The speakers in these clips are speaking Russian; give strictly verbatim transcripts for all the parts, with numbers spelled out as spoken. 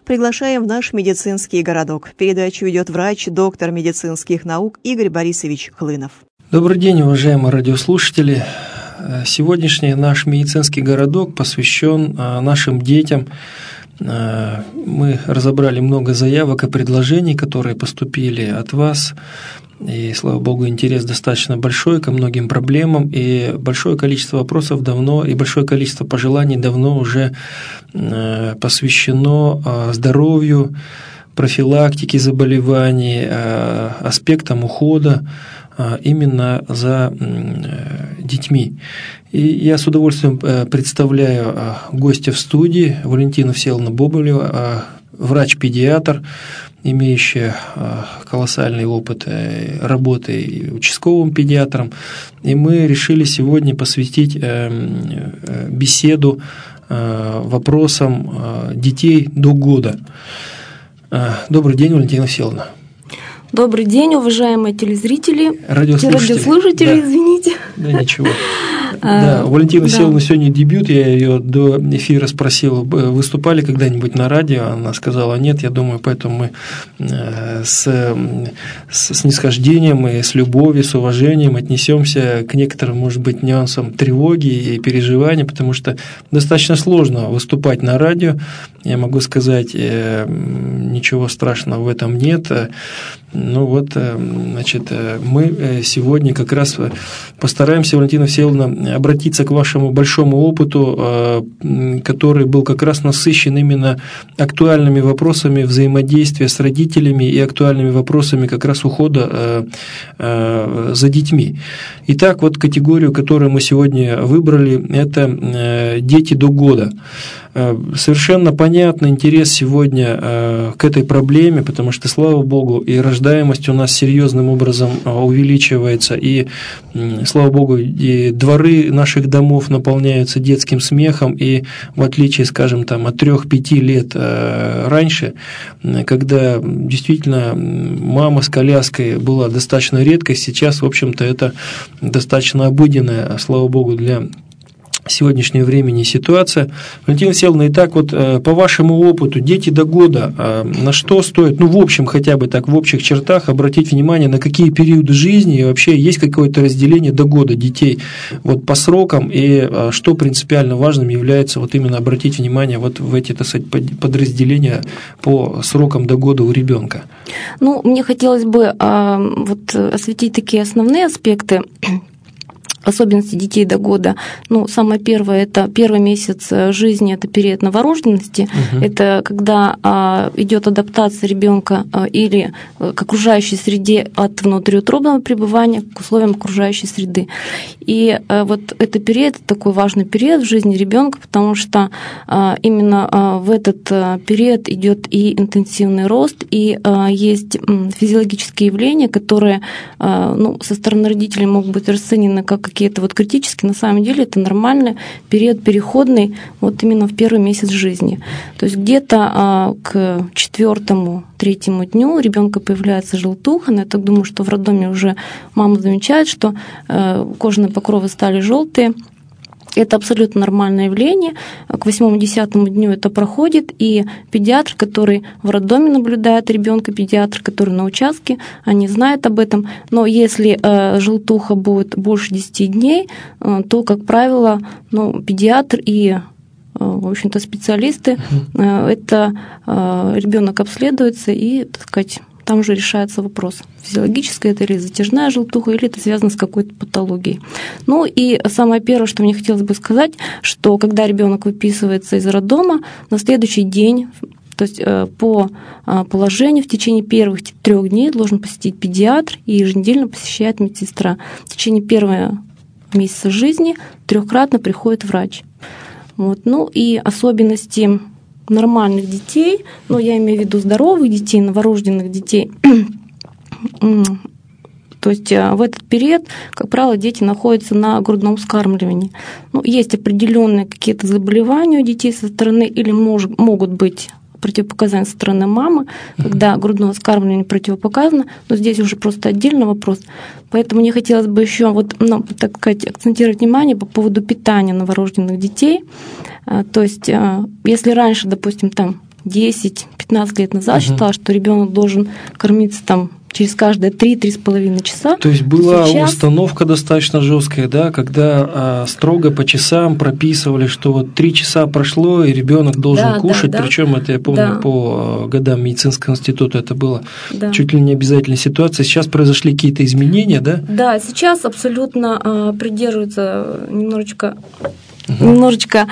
Приглашаем в наш медицинский городок. Передачу ведет врач, доктор медицинских наук Игорь Борисович Хлынов. Добрый день, уважаемые радиослушатели. Сегодняшний наш медицинский городок посвящен нашим детям. Мы разобрали много заявок и предложений, которые поступили от вас. И, слава богу, интерес достаточно большой ко многим проблемам, и большое количество вопросов давно, и большое количество пожеланий давно уже посвящено здоровью, профилактике заболеваний, аспектам ухода именно за детьми. И я с удовольствием представляю гостя в студии Валентину Всеволодовну Бобылеву, врач-педиатр, имеющая колоссальный опыт работы участковым педиатром. И мы решили сегодня посвятить беседу вопросам детей до года. Добрый день, Валентина Всеволодовна. Добрый день, уважаемые телезрители, радиослушатели, радиослушатели да. извините. Да, ничего. Да, у Валентины Всеволодовны да. сегодня дебют, я ее до эфира спросил, выступали когда-нибудь на радио, она сказала нет, я думаю, поэтому мы с, с снисхождением и с любовью, с уважением отнесемся к некоторым, может быть, нюансам тревоги и переживаний, потому что достаточно сложно выступать на радио, я могу сказать, ничего страшного в этом нет. Ну вот, значит, мы сегодня как раз постараемся, Валентина Всеволодовна, обратиться к вашему большому опыту, который был как раз насыщен именно актуальными вопросами взаимодействия с родителями и актуальными вопросами как раз ухода за детьми. Итак, вот категорию, которую мы сегодня выбрали, это дети до года. Совершенно понятный интерес сегодня к этой проблеме, потому что, слава богу, и рождаемость у нас серьезным образом увеличивается, и, слава богу, и дворы наших домов наполняются детским смехом, и в отличие, скажем, там, от трёх-пяти лет раньше, когда действительно мама с коляской была достаточно редкой, сейчас, в общем-то, это достаточно обыденная, слава богу, для сегодняшнего времени ситуация. Валентина Всеволодовна, итак, вот по вашему опыту, дети до года, на что стоит, ну, в общем, хотя бы так, в общих чертах обратить внимание, на какие периоды жизни и вообще есть какое-то разделение до года детей вот по срокам, и что принципиально важным является вот именно обратить внимание вот в эти, так сказать, подразделения по срокам до года у ребенка? Ну, мне хотелось бы вот осветить такие основные аспекты особенности детей до года. Ну, самое первое, это первый месяц жизни, это период новорожденности. Угу. Это когда а, идет адаптация ребенка а, или к окружающей среде от внутриутробного пребывания к условиям окружающей среды. И а, вот этот период, такой важный период в жизни ребенка, потому что а, именно а, в этот а, период идет и интенсивный рост, и а, есть физиологические явления, которые а, ну, со стороны родителей могут быть расценены как какие-то вот критические, на самом деле это нормальный период переходный вот именно в первый месяц жизни. То есть где-то а, к четвертому, третьему дню у ребенка появляется желтуха, но я так думаю, что в роддоме уже мама замечает, что а, кожные покровы стали желтые. Это абсолютно нормальное явление. К восьмому-десятому дню это проходит, и педиатр, который в роддоме наблюдает ребенка, педиатр, который на участке, они знают об этом. Но если э, желтуха будет больше десяти дней, э, то, как правило, ну, педиатр и э, в общем-то, специалисты, э, это э, ребенок обследуется и, так сказать, там уже решается вопрос, физиологическая это или затяжная желтуха, или это связано с какой-то патологией. Ну и самое первое, что мне хотелось бы сказать, что когда ребенок выписывается из роддома, на следующий день, то есть по положению в течение первых трех дней должен посетить педиатр и еженедельно посещает медсестра. В течение первого месяца жизни трехкратно приходит врач. Вот. Ну и особенности нормальных детей, но я имею в виду здоровых детей, новорожденных детей, то есть в этот период, как правило, дети находятся на грудном вскармливании. Ну, есть определенные какие-то заболевания у детей со стороны или мож, могут быть противопоказания со стороны мамы, когда грудное вскармливание противопоказано, но здесь уже просто отдельный вопрос. Поэтому мне хотелось бы еще вот, ну, так сказать, акцентировать внимание по поводу питания новорожденных детей. То есть если раньше, допустим, там десять, пятнадцать лет назад угу. считала, что ребенок должен кормиться там через каждые три-три с половиной часа. То есть была Сейчас... установка достаточно жесткая, да, когда а, строго по часам прописывали, что вот три часа прошло, и ребенок должен да, кушать, да, да. причем это я помню да. по годам медицинского института это было да. чуть ли не обязательная ситуация. Сейчас произошли какие-то изменения, да? Да, сейчас абсолютно а, придерживаются немножечко Угу. немножечко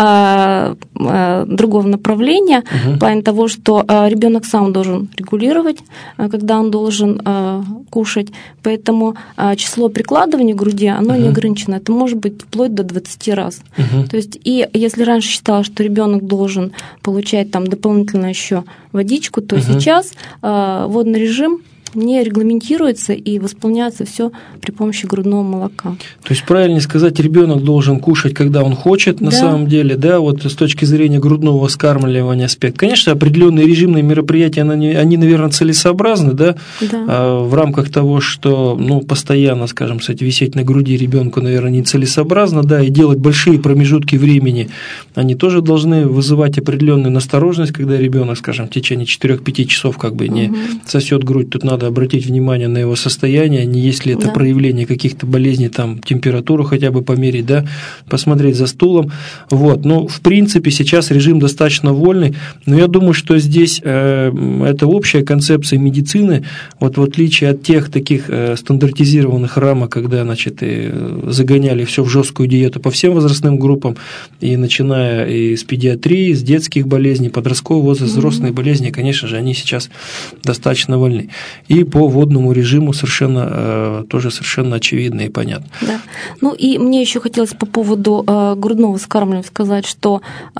а, а, другого направления, угу. в плане того, что а, ребенок сам должен регулировать, а, когда он должен а, кушать, поэтому а, число прикладываний к груди, оно угу. не ограничено, это может быть вплоть до двадцати раз. Угу. То есть, и если раньше считалось, что ребенок должен получать там дополнительно еще водичку, то угу. сейчас а, водный режим не регламентируется и восполняется все при помощи грудного молока. То есть правильнее сказать, ребенок должен кушать, когда он хочет, на да. самом деле, да, вот с точки зрения грудного вскармливания аспект. Конечно, определенные режимные мероприятия, они, они наверное, целесообразны, да, да. А в рамках того, что, ну, постоянно, скажем, кстати, висеть на груди ребенку, наверное, не целесообразно, да, и делать большие промежутки времени, они тоже должны вызывать определенную настороженность, когда ребенок, скажем, в течение четырёх-пяти часов как бы не угу. сосет грудь, тут надо обратить внимание на его состояние, не есть ли это да. проявление каких-то болезней, там, температуру хотя бы померить, да, посмотреть за стулом, вот, ну, в принципе, сейчас режим достаточно вольный, но я думаю, что здесь э, это общая концепция медицины, вот в отличие от тех таких э, стандартизированных рамок, когда, значит, и загоняли все в жесткую диету по всем возрастным группам, и начиная и с педиатрии, с детских болезней, подросткового возраста, mm-hmm. взрослые болезни, конечно же, они сейчас достаточно вольны. И по водному режиму совершенно э, тоже совершенно очевидно и понятно. Да. Ну и мне еще хотелось по поводу э, грудного вскармливания сказать, что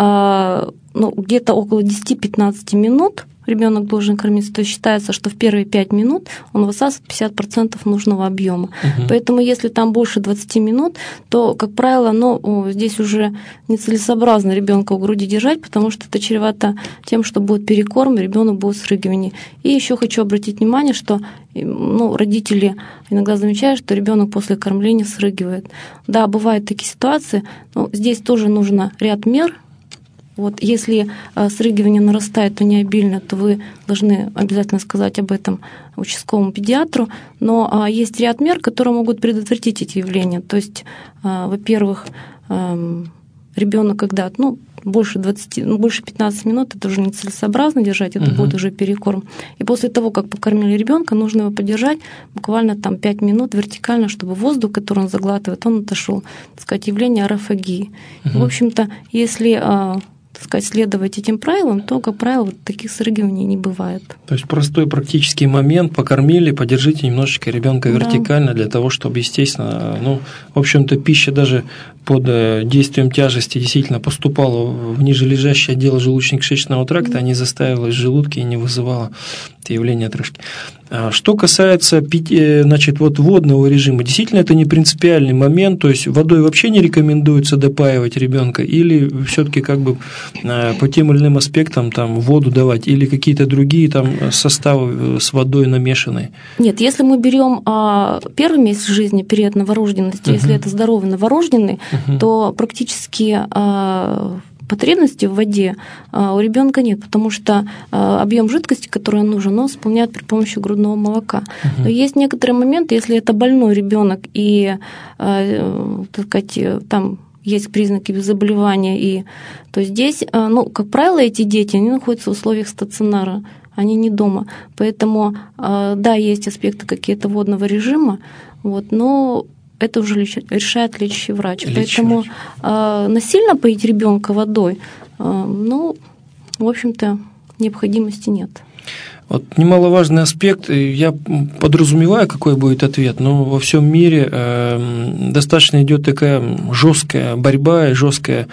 э, ну, где-то около десять-пятнадцать минут ребенок должен кормиться, то есть считается, что в первые пять минут он высасывает пятьдесят процентов нужного объема. Угу. Поэтому если там больше двадцати минут, то, как правило, ну, здесь уже нецелесообразно ребенка в груди держать, потому что это чревато тем, что будет перекорм, ребенок будет срыгивание. И еще хочу обратить внимание, что ну, родители иногда замечают, что ребенок после кормления срыгивает. Да, бывают такие ситуации, но здесь тоже нужно ряд мер. Вот, если срыгивание нарастает, то не обильно, то вы должны обязательно сказать об этом участковому педиатру. Но есть ряд мер, которые могут предотвратить эти явления. То есть, во-первых, ребенок, когда ну, больше двадцати, ну, больше пятнадцати минут, это уже нецелесообразно держать, это uh-huh. будет уже перекорм. И после того, как покормили ребенка, нужно его подержать буквально там пять минут вертикально, чтобы воздух, который он заглатывает, он отошел. Так сказать, явление аэрофагии. Uh-huh. В общем-то, если так сказать, следовать этим правилам, то, как правило, вот таких срыгиваний не бывает. То есть простой практический момент, покормили, подержите немножечко ребенка да. вертикально для того, чтобы, естественно, ну, в общем-то, пища даже под действием тяжести действительно поступала в нижележащее отдел желудочно-кишечного тракта, mm-hmm. а не заставилась в желудке и не вызывала это явление отрыжки. Что касается значит, вот водного режима, действительно это не принципиальный момент, то есть водой вообще не рекомендуется допаивать ребенка, или все-таки как бы по тем или иным аспектам там, воду давать, или какие-то другие там, составы с водой намешанные? Нет, если мы берем а, первый месяц жизни, период новорожденности, uh-huh. если это здоровый новорожденный, uh-huh. то практически а, потребности в воде у ребенка нет, потому что объем жидкости, который нужен, он исполняет при помощи грудного молока. Uh-huh. Но есть некоторые моменты, если это больной ребенок и, так сказать, там есть признаки заболевания, и, то здесь, ну, как правило, эти дети, они находятся в условиях стационара, они не дома. Поэтому, да, есть аспекты какие-то водного режима, вот, но это уже решает лечащий врач. Лечащий Поэтому врач. Э, насильно поить ребенка водой, э, ну, в общем-то, необходимости нет. Вот немаловажный аспект, я подразумеваю, какой будет ответ, но во всем мире э, достаточно идет такая жесткая борьба, жесткая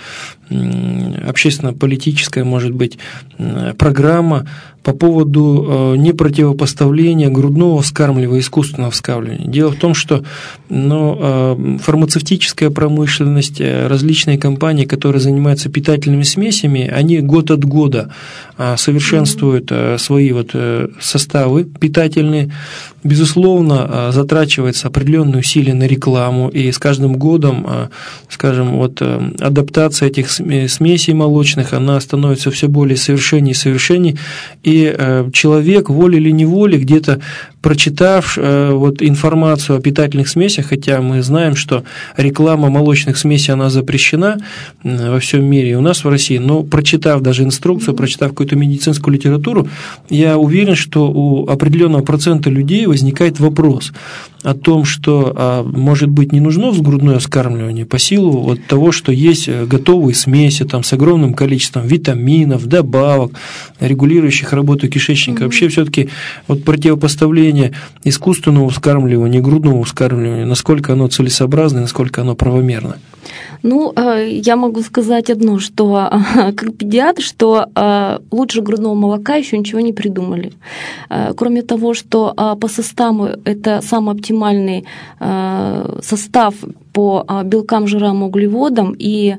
общественно-политическая, может быть, программа по поводу непротивопоставления грудного вскармливания и искусственного вскармливания. Дело в том, что ну, фармацевтическая промышленность, различные компании, которые занимаются питательными смесями, они год от года совершенствуют свои вот составы питательные, безусловно, затрачивается определенные усилия на рекламу, и с каждым годом, скажем, вот адаптация этих смесей молочных, она становится все более совершеннее и совершеннее, и человек волей или неволей, где-то прочитав вот информацию о питательных смесях, хотя мы знаем, что реклама молочных смесей, она запрещена во всем мире, и у нас в России, но прочитав даже инструкцию, прочитав какую-то медицинскую литературу, я уверен, что у определенного процента людей возникает вопрос о том, что, а, может быть, не нужно взгрудное вскармливание по силу вот того, что есть готовые смеси там, с огромным количеством витаминов, добавок, регулирующих работу кишечника. Mm-hmm. Вообще все-таки вот противопоставление искусственного вскармливания и грудного вскармливания, насколько оно целесообразно, насколько оно правомерно? Ну, я могу сказать одно, что как педиатр, что лучше грудного молока еще ничего не придумали. Кроме того, что по составу это самый оптимальный состав по белкам, жирам, углеводам и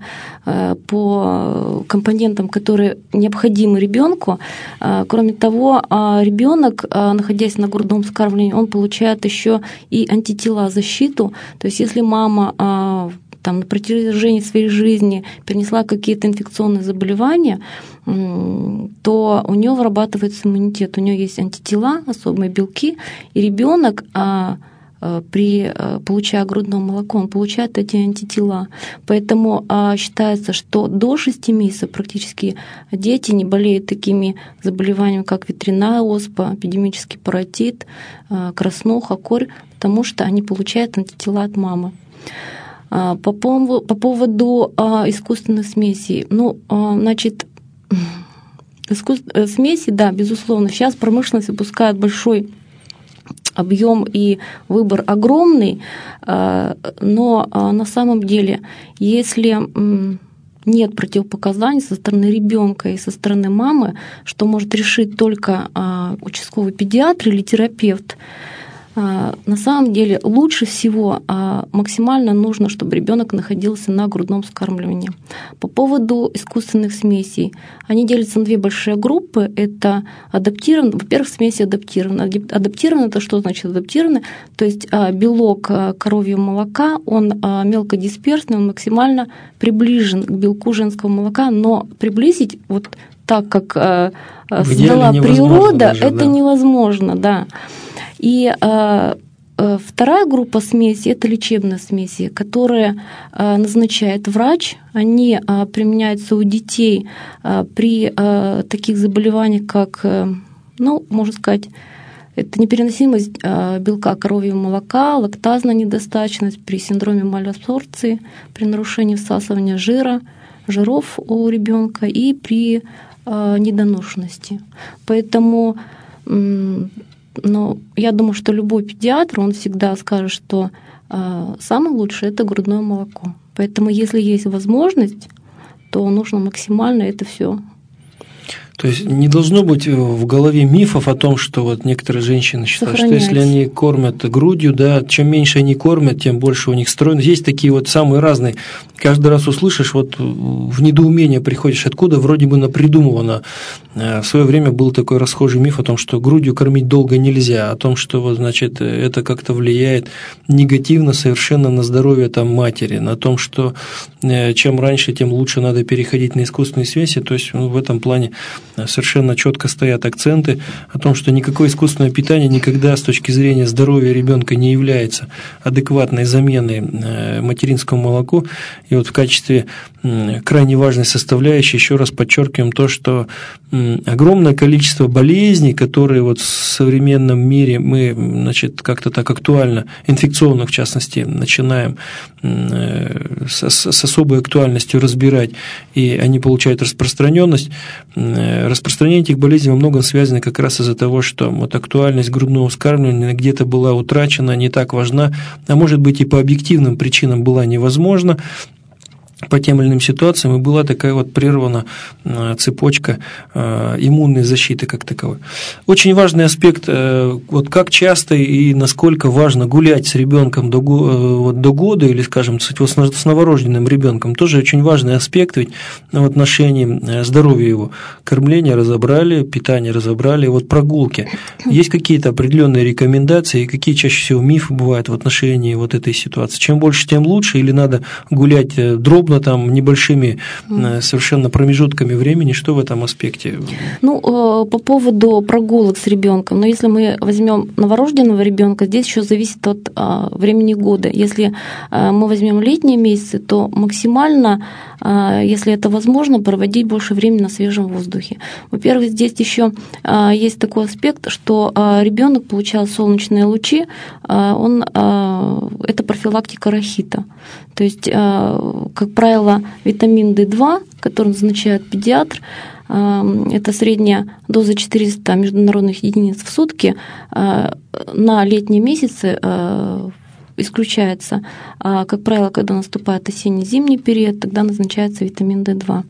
по компонентам, которые необходимы ребенку. Кроме того, ребенок, находясь на грудном вскармливании, он получает еще и антитела, защиту. То есть, если мама там, на протяжении своей жизни перенесла какие-то инфекционные заболевания, то у нее вырабатывается иммунитет, у нее есть антитела, особые белки, и ребенок при получая грудное молоко, он получает эти антитела. Поэтому считается, что до шести месяцев практически дети не болеют такими заболеваниями, как ветряная оспа, эпидемический паротит, краснуха, корь, потому что они получают антитела от мамы. По поводу, по поводу а, искусственных смесей. Ну, а, значит, искус... смеси, да, безусловно, сейчас промышленность выпускает большой объем и выбор огромный, а, но а, на самом деле, если м, нет противопоказаний со стороны ребенка и со стороны мамы, что может решить только а, участковый педиатр или терапевт, на самом деле лучше всего максимально нужно, чтобы ребенок находился на грудном вскармливании. По поводу искусственных смесей. Они делятся на две большие группы. Это адаптированные, во-первых, смеси адаптированные. Адаптированные — это что значит адаптированные? То есть белок коровьего молока, он мелкодисперсный, он максимально приближен к белку женского молока, но приблизить вот так, как создала природа, даже, это да. невозможно, да. И э, вторая группа смесей — это лечебные смеси, которые э, назначает врач. Они э, применяются у детей э, при э, таких заболеваниях, как, э, ну, можно сказать, это непереносимость э, белка коровьего молока, лактазная недостаточность при синдроме малабсорбции, при нарушении всасывания жира, жиров у ребенка и при э, недоношенности. Поэтому э, Но я думаю, что любой педиатр, он всегда скажет, что э, самое лучшее — это грудное молоко. Поэтому, если есть возможность, то нужно максимально это все. То есть не должно быть в голове мифов о том, что вот некоторые женщины считают, Сохранять. что если они кормят грудью, да, чем меньше они кормят, тем больше у них стройность. Есть такие вот самые разные. Каждый раз услышишь, вот в недоумение приходишь, откуда вроде бы напридумывано. В свое время был такой расхожий миф о том, что грудью кормить долго нельзя, о том, что вот, значит, это как-то влияет негативно совершенно на здоровье там, матери, на том, что чем раньше, тем лучше надо переходить на искусственные смеси. То есть ну, в этом плане совершенно четко стоят акценты о том, что никакое искусственное питание никогда с точки зрения здоровья ребенка не является адекватной заменой материнскому молоку. И вот в качестве крайне важной составляющей еще раз подчеркиваем то, что огромное количество болезней, которые вот в современном мире мы, значит, как-то так актуально, инфекционных в частности, начинаем с, с особой актуальностью разбирать, и они получают распространенность. Распространение этих болезней во многом связано как раз из-за того, что вот актуальность грудного вскармливания где-то была утрачена, не так важна, а может быть и по объективным причинам была невозможна. по тем или иным ситуациям, и была такая вот прервана цепочка иммунной защиты как таковой. Очень важный аспект, вот как часто и насколько важно гулять с ребенком до, вот, до года, или, скажем, с новорожденным ребенком, тоже очень важный аспект ведь в отношении здоровья его. Кормление разобрали, питание разобрали, вот прогулки. Есть какие-то определенные рекомендации, и какие чаще всего мифы бывают в отношении вот этой ситуации? Чем больше, тем лучше, или надо гулять дробно, там, небольшими совершенно промежутками времени? Что в этом аспекте? Ну, по поводу прогулок с ребенком, но если мы возьмем новорожденного ребенка, здесь еще зависит от времени года. Если мы возьмем летние месяцы, то максимально, если это возможно, проводить больше времени на свежем воздухе. Во-первых, здесь еще есть такой аспект, что ребенок получал солнечные лучи, он, это профилактика рахита. То есть, как правило, витамин дэ два, который назначает педиатр, это средняя доза четыреста международных единиц в сутки, на летние месяцы исключается. Как правило, когда наступает осенне-зимний период, тогда назначается витамин дэ два.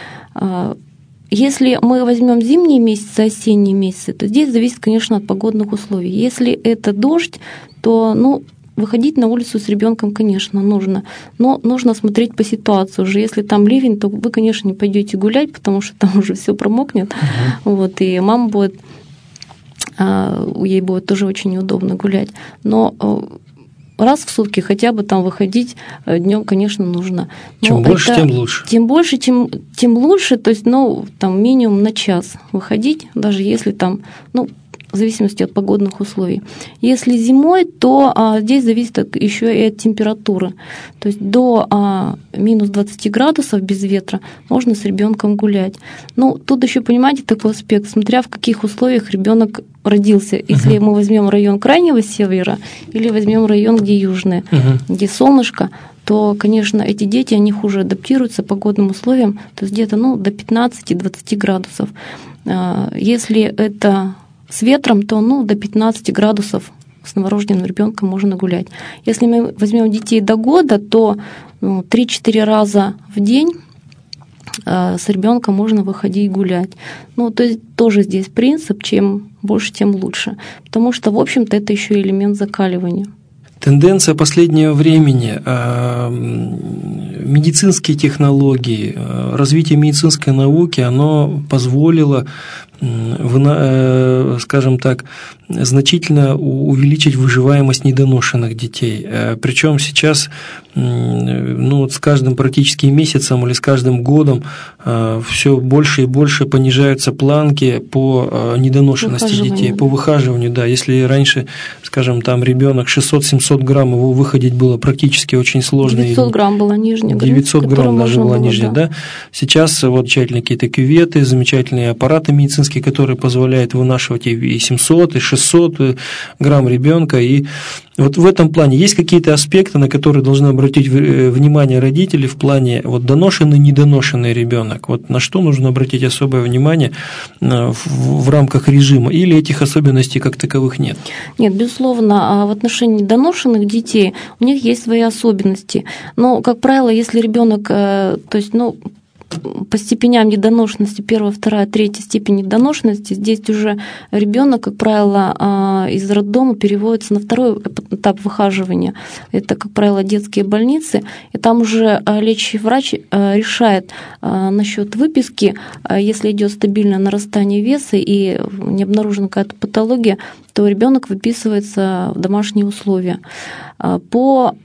Если мы возьмем зимние месяцы, осенние месяцы, то здесь зависит, конечно, от погодных условий. Если это дождь, то, ну, выходить на улицу с ребенком, конечно, нужно, но нужно смотреть по ситуации уже. Если там ливень, то вы, конечно, не пойдете гулять, потому что там уже все промокнет, uh-huh. вот, и мама будет, ей будет тоже очень неудобно гулять. Но раз в сутки хотя бы там выходить днем, конечно, нужно. Но чем больше, это, тем лучше. Тем больше, тем, тем лучше, то есть, ну, там минимум на час выходить, даже если там, ну, в зависимости от погодных условий. Если зимой, то а, здесь зависит еще и от температуры. То есть до а, минус двадцати градусов без ветра можно с ребенком гулять. Ну, тут еще, понимаете, такой аспект, смотря в каких условиях ребенок родился. Если uh-huh. мы возьмем район крайнего севера или возьмем район, где южный, uh-huh. где солнышко, то, конечно, эти дети, они хуже адаптируются к погодным условиям, то есть где-то, ну, до пятнадцати-двадцати градусов. Если это с ветром, то, ну, до пятнадцати градусов с новорожденным ребенком можно гулять. Если мы возьмем детей до года, то ну, три-четыре раза в день э, с ребенком можно выходить гулять. Ну, то есть тоже здесь принцип, чем больше, тем лучше. Потому что, в общем-то, это еще элемент закаливания. Тенденция последнего времени, медицинские технологии, развитие медицинской науки, оно позволило, скажем так, значительно увеличить выживаемость недоношенных детей. Причем сейчас, ну, вот с каждым практически месяцем или с каждым годом все больше и больше понижаются планки по недоношенности детей, по выхаживанию. Да, если раньше, скажем, там ребенок шестьсот-семьсот грамм, его выходить было практически очень сложно. девятьсот грамм была нижняя граница. девятьсот грамм даже была нижняя, да. да. Сейчас вот замечательные какие-то кюветы, замечательные аппараты медицинские, которые позволяют вынашивать и семьсот, и шестьсот грамм ребенка. И вот в этом плане есть какие-то аспекты, на которые должны обратить внимание родители в плане вот доношенный, недоношенный ребенок. Вот на что нужно обратить особое внимание в, в рамках режима, или этих особенностей как таковых нет? Нет, безусловно, в отношении недоношенных детей у них есть свои особенности. Но, как правило, если ребенок, то есть, ну, по степеням недоношенности, первая, вторая, третья степень недоношенности, здесь уже ребенок, как правило, из роддома переводится на второй этап выхаживания. Это, как правило, детские больницы, и там уже лечащий врач решает насчет выписки, если идет стабильное нарастание веса и не обнаружена какая-то патология, то ребенок выписывается в домашние условия. По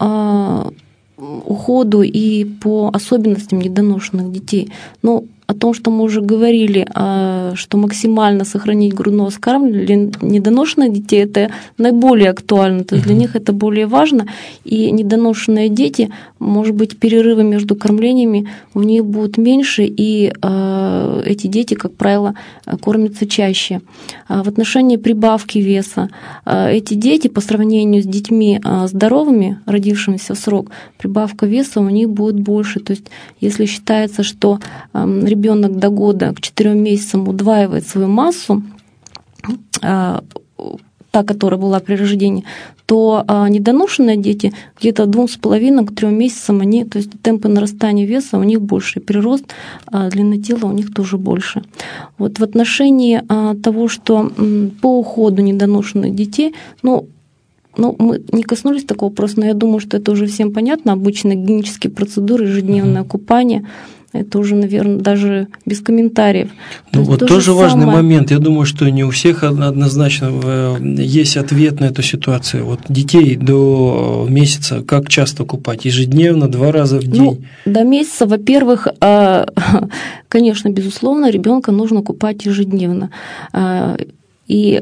уходу и по особенностям недоношенных детей. Но о том, что мы уже говорили, что максимально сохранить грудное вскармливание для недоношенных детей, это наиболее актуально, то есть для них это более важно, и недоношенные дети, может быть, перерывы между кормлениями у них будут меньше, и эти дети, как правило, кормятся чаще. В отношении прибавки веса, эти дети по сравнению с детьми здоровыми, родившимися в срок, прибавка веса у них будет больше. То есть если считается, что ребенок до года к четырем месяцам удваивает свою массу, та, которая была при рождении, то недоношенные дети где-то двум с половиной к трем месяцам, они, то есть темпы нарастания веса у них больше, прирост длины тела у них тоже больше. Вот в отношении того, что по уходу недоношенных детей, ну, ну, мы не коснулись такого вопроса, но я думаю, что это уже всем понятно. Обычно гигиенические процедуры, ежедневное купание, это уже, наверное, даже без комментариев. Ну, то вот тоже важный самое... момент. Я думаю, что не у всех однозначно есть ответ на эту ситуацию. Вот детей до месяца как часто купать? Ежедневно, два раза в день? Ну, до месяца, во-первых, конечно, безусловно, ребенка нужно купать ежедневно. И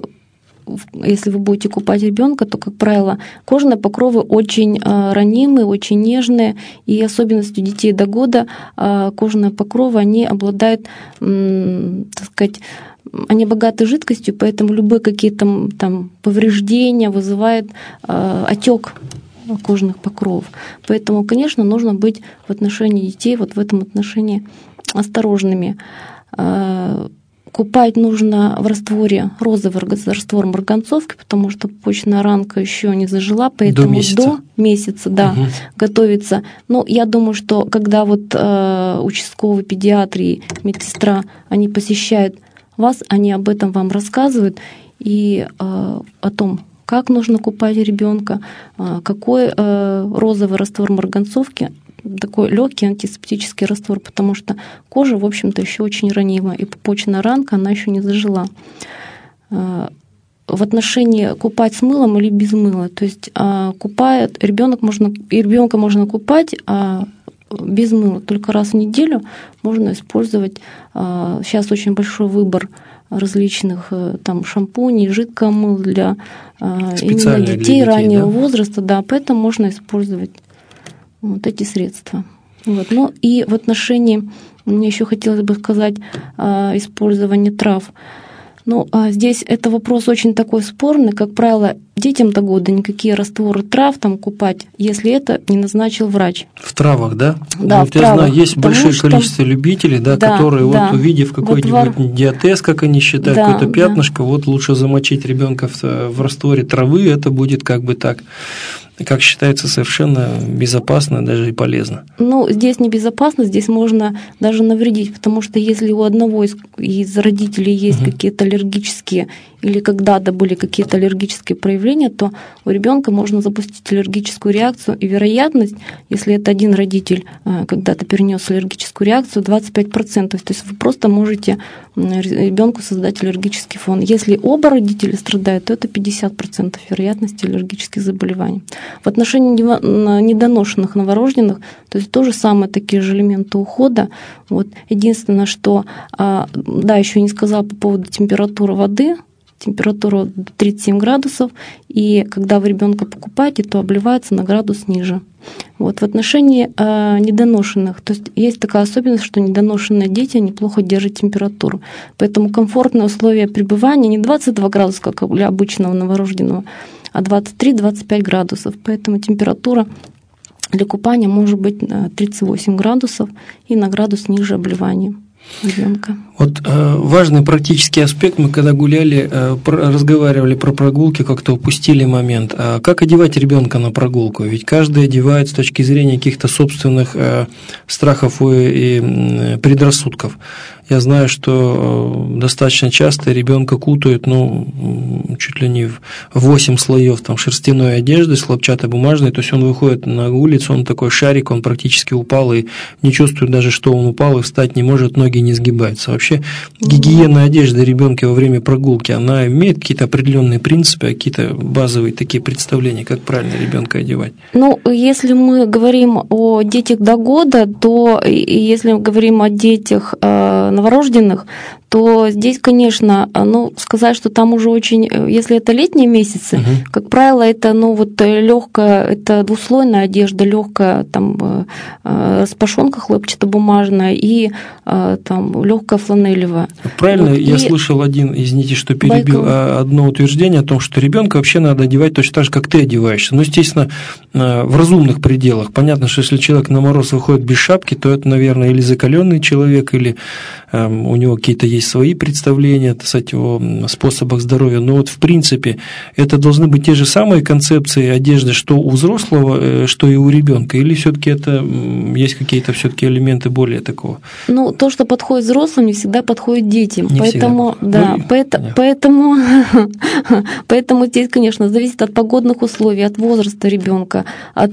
если вы будете купать ребенка, то, как правило, кожные покровы очень ранимые, очень нежные, и особенностью детей до года кожные покровы, они обладают, так сказать, они богаты жидкостью, поэтому любые какие-то там повреждения вызывают отек кожных покровов. Поэтому, конечно, нужно быть в отношении детей вот в этом отношении осторожными. Купать нужно в растворе, розовый раствор марганцовки, потому что почечная ранка еще не зажила, поэтому до месяца, до месяца да, угу. готовится. Но я думаю, что когда вот э, участковые педиатры, медсестра, они посещают вас, они об этом вам рассказывают и э, о том, как нужно купать ребенка, э, какой э, розовый раствор марганцовки, такой легкий антисептический раствор, потому что кожа, в общем-то, еще очень ранима, и почечная ранка, она еще не зажила. В отношении купать с мылом или без мыла, то есть купает ребенок можно, и ребенка можно купать, а без мыла только раз в неделю можно использовать. Сейчас очень большой выбор различных там шампуней, жидкого мыла для именно детей, детей раннего да? возраста, да, поэтому можно использовать вот эти средства. Вот. Ну и в отношении, мне еще хотелось бы сказать, использование трав. Ну, а здесь это вопрос очень такой спорный. Как правило, детям до года никакие растворы трав там купать, если это не назначил врач. В травах, да? Да, вот в я травах. знаю, есть Потому большое что... количество любителей, да, да, которые, да. вот увидев какой-нибудь вот диатез, как они считают, да, какое-то пятнышко, да. вот лучше замочить ребенка в, в растворе травы, это будет как бы так. Как считается, совершенно безопасно, даже и полезно. Ну, здесь не безопасно, здесь можно даже навредить, потому что если у одного из, из родителей есть угу. какие-то аллергические или когда-то были какие-то аллергические проявления, то у ребенка можно запустить аллергическую реакцию, и вероятность, если это один родитель когда-то перенес аллергическую реакцию, двадцать пять процентов. То есть вы просто можете ребенку создать аллергический фон. Если оба родителя страдают, то это пятьдесят процентов вероятности аллергических заболеваний. В отношении недоношенных новорожденных, то есть то же самое, такие же элементы ухода. Вот. Единственное, что, да, еще не сказала по поводу температуры воды, температура тридцать семь градусов, и когда вы ребенка покупаете, то обливается на градус ниже. Вот. В отношении э, недоношенных, то есть есть такая особенность, что недоношенные дети неплохо держат температуру, поэтому комфортные условия пребывания не двадцать два градуса, как для обычного новорожденного, а двадцать три - двадцать пять градусов, поэтому температура для купания может быть тридцать восемь градусов и на градус ниже обливания ребенка. Вот э, важный практический аспект, мы когда гуляли, э, про, разговаривали про прогулки, как-то упустили момент. А как одевать ребенка на прогулку? Ведь каждый одевает с точки зрения каких-то собственных э, страхов и, и предрассудков. Я знаю, что достаточно часто ребенка кутают, ну, чуть ли не в восемь слоев там, шерстяной одежды, с хлопчатобумажной, то есть он выходит на улицу, он такой шарик, он практически упал и не чувствует даже, что он упал, и встать не может, ноги не сгибаются. Вообще гигиена одежды ребенка во время прогулки, она имеет какие-то определенные принципы, какие-то базовые такие представления, как правильно ребенка одевать? Ну, если мы говорим о детях до года, то если мы говорим о детях новорожденных, то здесь, конечно, ну, сказать, что там уже очень, если это летние месяцы, угу. как правило, это, ну, вот легкая, это двуслойная одежда, легкая, там, распашонка хлопчатобумажная и там легкая фланелевая. Правильно, вот, я и... слышал один, извините, что перебил, Байкал. одно утверждение о том, что ребенка вообще надо одевать точно так же, как ты одеваешься. Ну, естественно, в разумных пределах. Понятно, что если человек на мороз выходит без шапки, то это, наверное, или закаленный человек, или у него какие-то есть свои представления, кстати, о способах здоровья, но вот в принципе это должны быть те же самые концепции одежды, что у взрослого, что и у ребенка, или все-таки это есть какие-то все-таки элементы более такого? Ну, то, что подходит взрослым, не всегда подходит детям. Не поэтому, всегда. да, ну, поэтому, поэтому, поэтому здесь, конечно, зависит от погодных условий, от возраста ребенка, от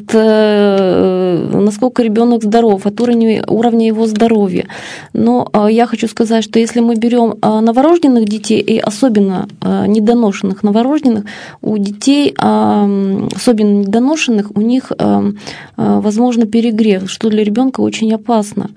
э, насколько ребенок здоров, от уровня, уровня его здоровья. Но э, я хочу сказать, что если мы берем э, новорожденных детей, и особенно э, недоношенных новорожденных, у детей, э, особенно недоношенных, у них э, э, возможно перегрев, что для ребенка очень опасно.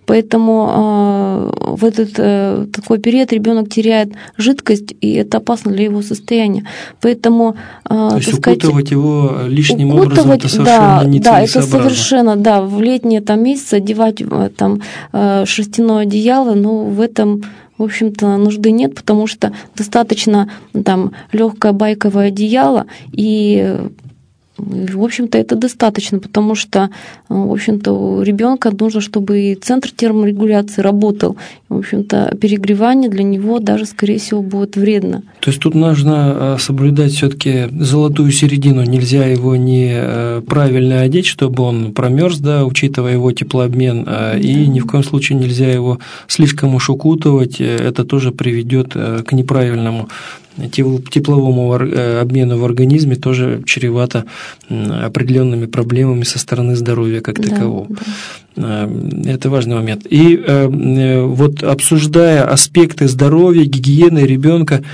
Поэтому э, в этот э, такой период ребенок теряет жидкость, и это опасно для его состояния. Поэтому, э, то есть сказать, укутывать его лишним укутывать, образом это совершенно да, нецелесообразно. Да, это совершенно, да, в летние там месяцы одевать там шерстяное одеяло, но в этом, в общем-то, нужды нет, потому что достаточно там легкое байковое одеяло, и в общем-то, это достаточно, потому что, в общем-то, у ребенка нужно, чтобы и центр терморегуляции работал. В общем-то, перегревание для него даже, скорее всего, будет вредно. То есть тут нужно соблюдать все-таки золотую середину. Нельзя его неправильно одеть, чтобы он промерз, да, учитывая его теплообмен, да. И ни в коем случае нельзя его слишком уж укутывать. Это тоже приведет к неправильному тепловому обмену в организме, тоже чревато определенными проблемами со стороны здоровья как такового. Да, да. Это важный момент. И вот обсуждая аспекты здоровья, гигиены ребенка,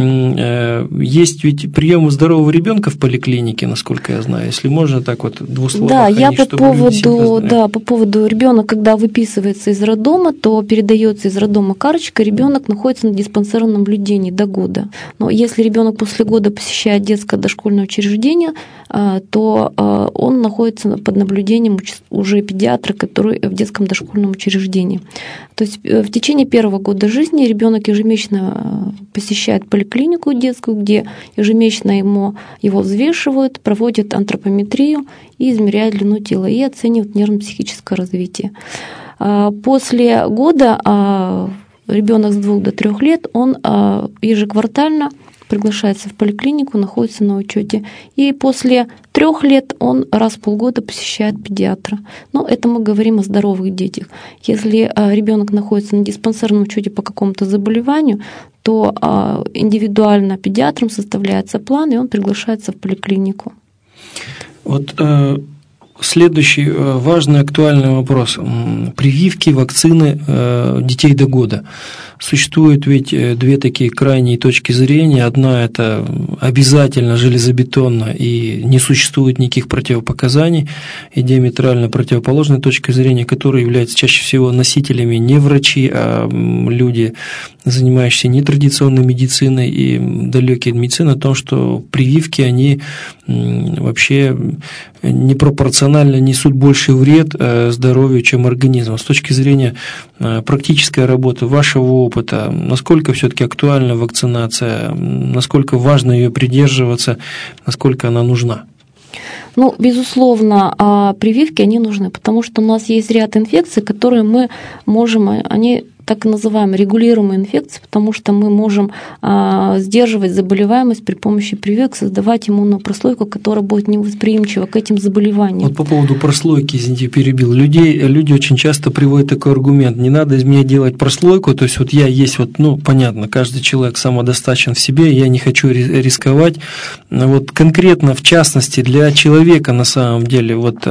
есть ведь приемы здорового ребенка в поликлинике, насколько я знаю, если можно так вот двусловно. Да, я по поводу, да, по поводу ребенка, когда выписывается из роддома, то передается из роддома карточка, ребенок находится на диспансерном наблюдении до года. Но если ребенок после года посещает детское дошкольное учреждение, то он находится под наблюдением уже педиатра, который в детском дошкольном учреждении. То есть в течение первого года жизни ребенок ежемесячно посещает поликлинику детскую, где ежемесячно ему, его взвешивают, проводят антропометрию и измеряют длину тела и оценивают нервно-психическое развитие. После года ребенок с двух до трех лет, он ежеквартально приглашается в поликлинику, находится на учете. И после трех лет он раз в полгода посещает педиатра. Но это мы говорим о здоровых детях. Если ребенок находится на диспансерном учете по какому-то заболеванию, то индивидуально педиатром составляется план, и он приглашается в поликлинику. Вот следующий важный актуальный вопрос. Прививки, вакцины детей до года. Существуют ведь две такие крайние точки зрения. Одна – это обязательно железобетонно и не существует никаких противопоказаний. И диаметрально противоположная точка зрения, которая является чаще всего носителями не врачи, а люди, занимающиеся нетрадиционной медициной и далекие от медицины, о том, что прививки, они вообще непропорционально несут больший вред здоровью, чем организму. С точки зрения практической работы, вашего опыта, насколько все-таки актуальна вакцинация, насколько важно ее придерживаться, насколько она нужна? Ну, безусловно, прививки, они нужны, потому что у нас есть ряд инфекций, которые мы можем, они так называемые регулируемые инфекции, потому что мы можем а, сдерживать заболеваемость при помощи прививок, создавать иммунную прослойку, которая будет невосприимчива к этим заболеваниям. Вот по поводу прослойки, извините, перебил. Людей, люди очень часто приводят такой аргумент: не надо из меня делать прослойку, то есть вот я есть, вот, ну, понятно, каждый человек самодостаточен в себе, я не хочу рисковать. Вот конкретно, в частности, для человека на самом деле, вот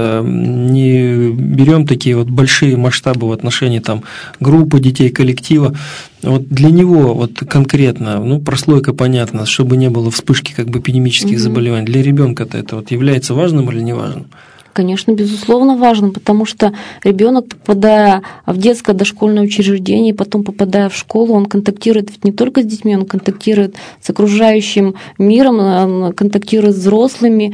не берем такие вот большие масштабы в отношении там группы детей, коллектива. Вот для него вот конкретно, ну, прослойка, понятно, чтобы не было вспышки как бы эпидемических угу. заболеваний. Для ребенка-то это вот является важным или не важным? Конечно, безусловно, важным, потому что ребенок, попадая в детское дошкольное учреждение, потом попадая в школу, он контактирует ведь не только с детьми, он контактирует с окружающим миром, он контактирует с взрослыми,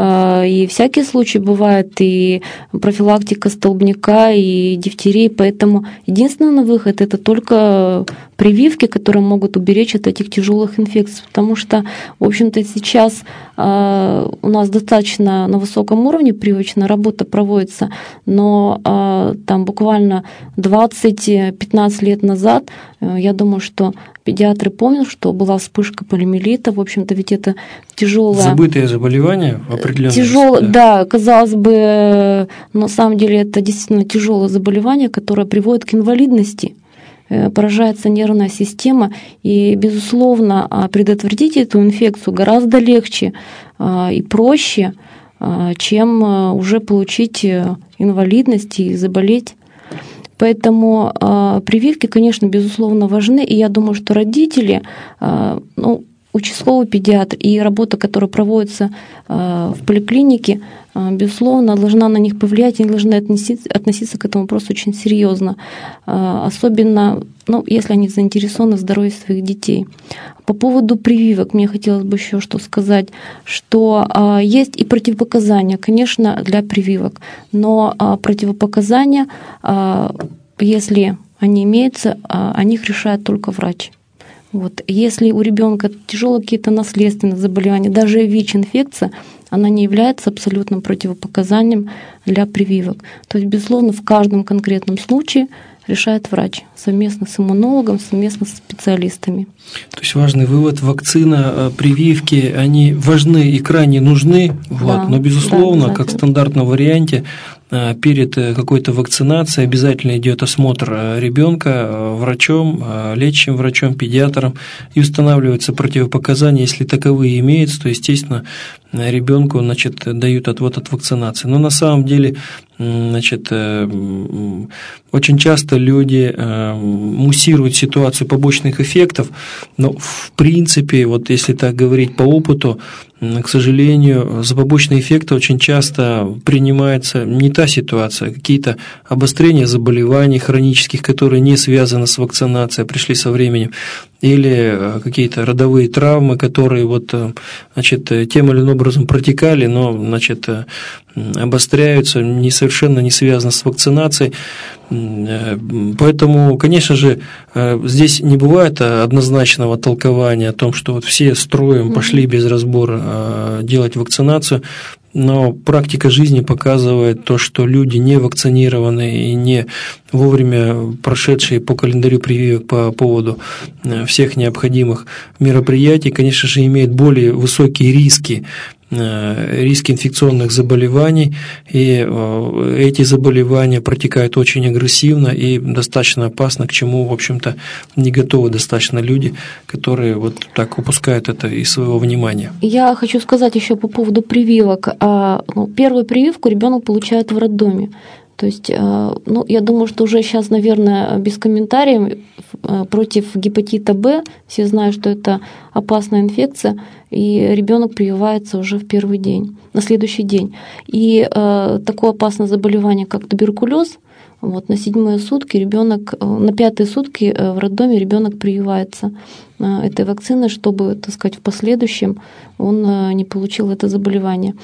и всякие случаи бывают, и профилактика столбняка, и дифтерии, поэтому единственный выход – это только прививки, которые могут уберечь от этих тяжелых инфекций, потому что, в общем-то, сейчас у нас достаточно на высоком уровне прививки прививочная работа проводится, но там буквально двадцать-пятнадцать лет назад, я думаю, что педиатры помнят, что была вспышка полиомиелита. В общем-то, ведь это тяжелое... Забытое заболевание определенное. Тяжело, да. да, казалось бы, на самом деле это действительно тяжелое заболевание, которое приводит к инвалидности. Поражается нервная система, и, безусловно, предотвратить эту инфекцию гораздо легче и проще, чем уже получить инвалидность и заболеть. Поэтому э, прививки, конечно, безусловно, важны. И я думаю, что родители, э, ну, участковый педиатр и работа, которая проводится э, в поликлинике, э, безусловно, должна на них повлиять, они должны относиться, относиться к этому вопросу очень серьезно. Э, особенно, ну, если они заинтересованы в здоровье своих детей. По поводу прививок мне хотелось бы еще что сказать, что э, есть и противопоказания, конечно, для прививок, но э, противопоказания, э, если они имеются, э, о них решает только врач. Вот. Если у ребенка тяжелые какие-то наследственные заболевания, даже ВИЧ-инфекция, она не является абсолютным противопоказанием для прививок. То есть, безусловно, в каждом конкретном случае решает врач совместно с иммунологом, совместно с специалистами. То есть важный вывод: вакцина, прививки, они важны и крайне нужны, вот, да, но, безусловно, да, как в стандартном варианте, перед какой-то вакцинацией обязательно идет осмотр ребенка врачом, лечащим врачом, педиатром, и устанавливаются противопоказания, если таковые имеются, то, естественно, ребенку, значит, дают отвод от вакцинации. Но на самом деле, значит, очень часто люди муссируют ситуацию побочных эффектов, но в принципе, вот если так говорить по опыту, к сожалению, за побочные эффекты очень часто принимается не та ситуация, а какие-то обострения заболеваний хронических, которые не связаны с вакцинацией, пришли со временем, или какие-то родовые травмы, которые вот, значит, тем или иным образом протекали, но, значит, обостряются, не совершенно не связаны с вакцинацией. Поэтому, конечно же, здесь не бывает однозначного толкования о том, что вот все строем пошли без разбора делать вакцинацию, но практика жизни показывает то, что люди не вакцинированные и не вовремя прошедшие по календарю прививок по поводу всех необходимых мероприятий, конечно же, имеют более высокие риски риски инфекционных заболеваний, и эти заболевания протекают очень агрессивно и достаточно опасно, к чему, в общем-то, не готовы достаточно люди, которые вот так упускают это из своего внимания. Я хочу сказать еще по поводу прививок. Первую прививку ребенок получает в роддоме. То есть, ну, я думаю, что уже сейчас, наверное, без комментариев, против гепатита Б, все знают, что это опасная инфекция, и ребенок прививается уже в первый день, на следующий день. И э, такое опасное заболевание, как туберкулез, вот, на седьмые сутки ребенок, на пятые сутки в роддоме ребенок прививается этой вакциной, чтобы, так сказать, в последующем он не получил это заболевание.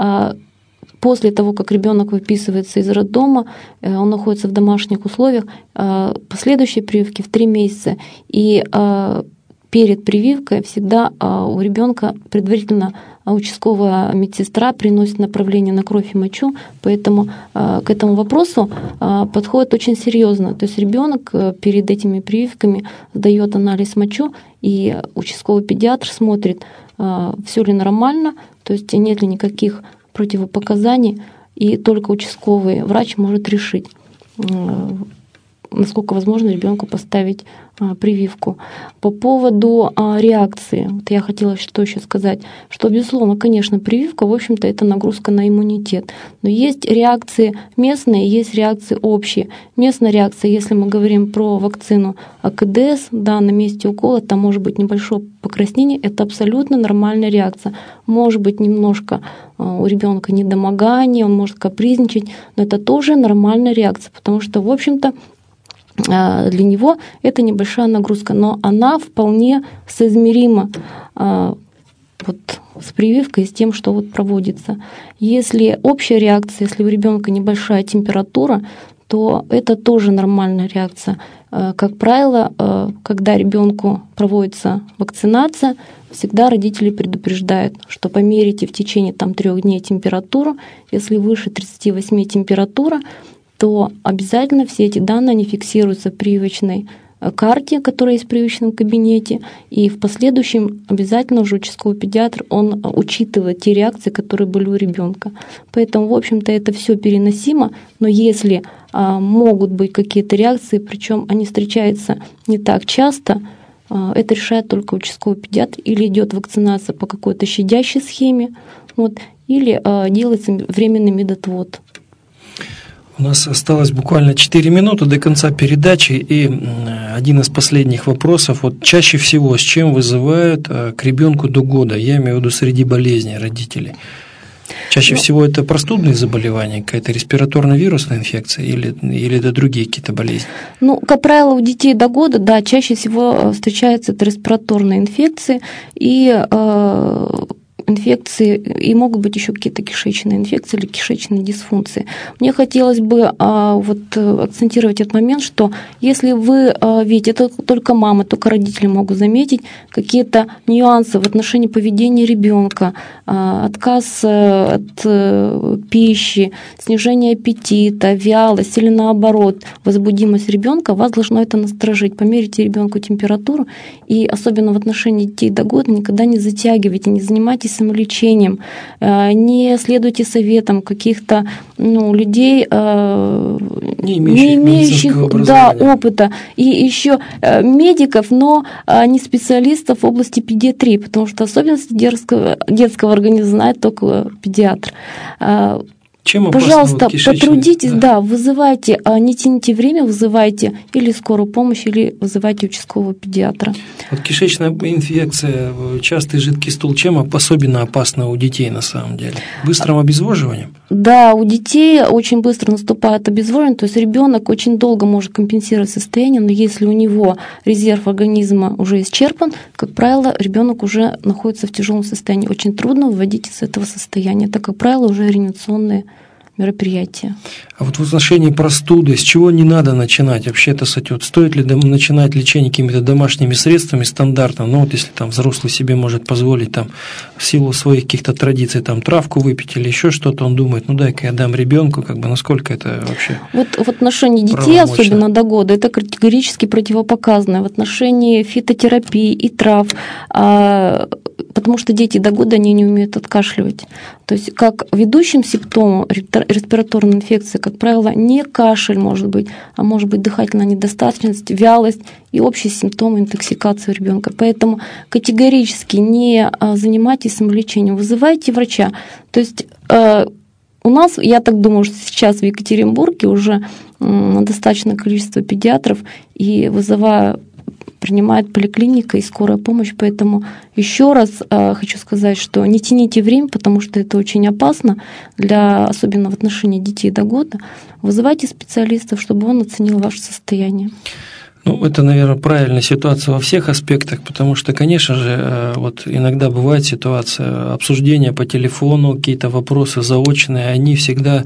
После того, как ребенок выписывается из роддома, он находится в домашних условиях, последующие прививки в три месяца. И перед прививкой всегда у ребенка предварительно участковая медсестра приносит направление на кровь и мочу, поэтому к этому вопросу подходит очень серьезно. То есть ребенок перед этими прививками сдает анализ мочу, и участковый педиатр смотрит, все ли нормально, то есть нет ли никаких противопоказаний, и только участковый врач может решить, насколько возможно ребенку поставить прививку. По поводу реакции, вот я хотела что еще сказать, что, безусловно, конечно, прививка, в общем-то, это нагрузка на иммунитет. Но есть реакции местные, есть реакции общие. Местная реакция, если мы говорим про вакцину А К Д С, да, на месте укола там может быть небольшое покраснение, это абсолютно нормальная реакция. Может быть немножко у ребенка недомогание, он может капризничать, но это тоже нормальная реакция, потому что, в общем-то, для него это небольшая нагрузка, но она вполне соизмерима вот с прививкой, с тем, что вот проводится. Если общая реакция, если у ребенка небольшая температура, то это тоже нормальная реакция. Как правило, когда ребенку проводится вакцинация, всегда родители предупреждают, что померите в течение там, трех дней температуру. Если выше тридцати восьми температура, то обязательно все эти данные они фиксируются в прививочной карте, которая есть в прививочном кабинете, и в последующем обязательно уже участковый педиатр, он учитывает те реакции, которые были у ребенка. Поэтому, в общем-то, это все переносимо, но если а, могут быть какие-то реакции, причем они встречаются не так часто, а, это решает только участковый педиатр, или идет вакцинация по какой-то щадящей схеме, вот, или а, делается временный медотвод. У нас осталось буквально четыре минуты до конца передачи, и один из последних вопросов. Вот чаще всего с чем вызывают к ребенку до года, я имею в виду среди болезней родителей? Чаще ну, всего это простудные заболевания, какая-то респираторно-вирусная инфекция или, или это другие какие-то болезни? Ну, как правило, у детей до года, да, чаще всего встречаются это респираторные инфекции и э, инфекции, и могут быть еще какие-то кишечные инфекции или кишечные дисфункции. Мне хотелось бы а, вот, акцентировать этот момент, что если вы а, видите, это только мамы, только родители могут заметить какие-то нюансы в отношении поведения ребенка, а, отказ от а, пищи, снижение аппетита, вялость или наоборот возбудимость ребенка, вас должно это насторожить. Померите ребенку температуру, и особенно в отношении детей до года никогда не затягивайте, не занимайтесь самолечением, не следуйте советам каких-то ну, людей, не имеющих, не имеющих да, опыта, и еще медиков, но не специалистов в области педиатрии, потому что особенности детского, детского организма знает только педиатр. Чем Пожалуйста, вот потрудитесь, да. да, вызывайте, не тяните время, вызывайте или скорую помощь, или вызывайте участкового педиатра. Вот кишечная инфекция, частый жидкий стул, чем особенно опасно у детей на самом деле? Быстрым обезвоживанием? Да, у детей очень быстро наступает обезвоживание, то есть ребенок очень долго может компенсировать состояние, но если у него резерв организма уже исчерпан, как правило, ребенок уже находится в тяжелом состоянии. Очень трудно выводить из этого состояния. Это, как правило, уже реанимационные мероприятия. А вот в отношении простуды, с чего не надо начинать? Вообще-то, вот, стоит ли начинать лечение какими-то домашними средствами стандартно? Ну вот если там взрослый себе может позволить там в силу своих каких-то традиций там травку выпить или еще что-то, он думает, ну дай-ка я дам ребенку, как бы насколько это вообще вот в отношении детей, особенно до года, это категорически противопоказано. В отношении фитотерапии и трав, потому что дети до года они не умеют откашливать. То есть как ведущим симптомом респираторной инфекции, как правило, не кашель может быть, а может быть дыхательная недостаточность, вялость и общие симптомы интоксикации у ребенка. Поэтому категорически не занимайтесь самолечением, вызывайте врача. То есть у нас, я так думаю, что сейчас в Екатеринбурге уже достаточное количество педиатров, и вызывая принимает поликлиника и скорая помощь, поэтому еще раз э, хочу сказать, что не тяните время, потому что это очень опасно, для, особенно в отношении детей до года. Вызывайте специалистов, чтобы он оценил ваше состояние. Ну, это, наверное, правильная ситуация во всех аспектах, потому что, конечно же, вот иногда бывает ситуация обсуждения по телефону, какие-то вопросы заочные, они всегда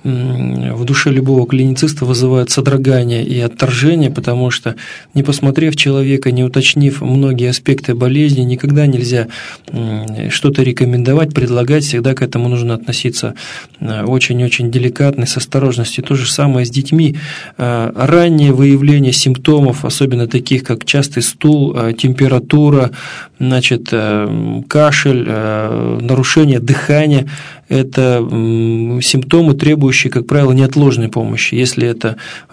в душе любого клинициста вызывают содрогание и отторжение, потому что, не посмотрев человека, не уточнив многие аспекты болезни, никогда нельзя что-то рекомендовать, предлагать, всегда к этому нужно относиться очень-очень деликатно, с осторожностью. То же самое с детьми. Раннее выявление симптомов, особенно таких, как частый стул, температура, значит, кашель, нарушение дыхания, это симптомы, требующие, как правило, неотложной помощи. Если это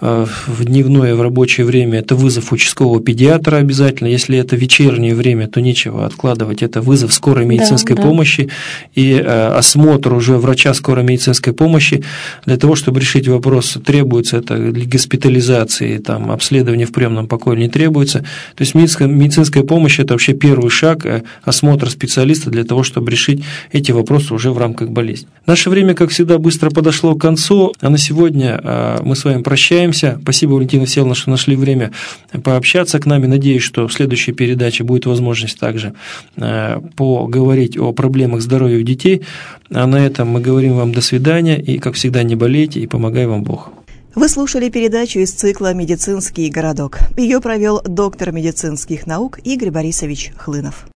в дневное, в рабочее время, это вызов участкового педиатра обязательно. Если это вечернее время, то нечего откладывать. Это вызов скорой медицинской да, помощи да. и осмотр уже врача скорой медицинской помощи. Для того, чтобы решить вопрос, требуется это для госпитализации, там, обследование в приемном покое не требуется. То есть медицинская, медицинская помощь – это вообще первый шаг, осмотр специалиста для того, чтобы решить эти вопросы уже в рамках болезни. Наше время, как всегда, быстро подошло к концу, а на сегодня мы с вами прощаемся. Спасибо, Валентина Всеволодовна, что нашли время пообщаться к нами. Надеюсь, что в следующей передаче будет возможность также поговорить о проблемах здоровья у детей. А на этом мы говорим вам до свидания и, как всегда, не болейте и помогай вам Бог. Вы слушали передачу из цикла «Медицинский городок». Ее провел доктор медицинских наук Игорь Борисович Хлынов.